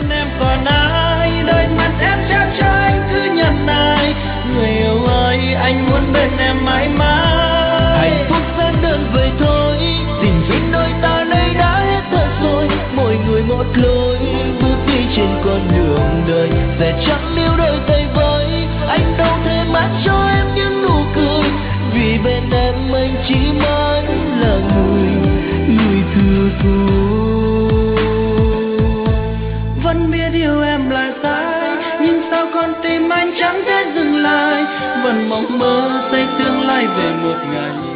bên em còn ai, đôi mắt em trao cho anh cứ nhận ai. Người yêu ơi, anh muốn bên em mãi mãi. Hạnh phúc đơn đơn vậy thôi, tình duyên đôi ta đây đã hết thật rồi. Mỗi người một lối, bước đi trên con đường đời, sẽ chẳng níu đôi tay với. Anh đâu thể mang cho em những nụ cười, vì bên em anh chỉ mãi là người thừa thôi. Vẫn biết yêu em là sai, nhưng sao con tim anh chẳng thể dừng lại. Vẫn mong mơ xây tương lai về một ngày.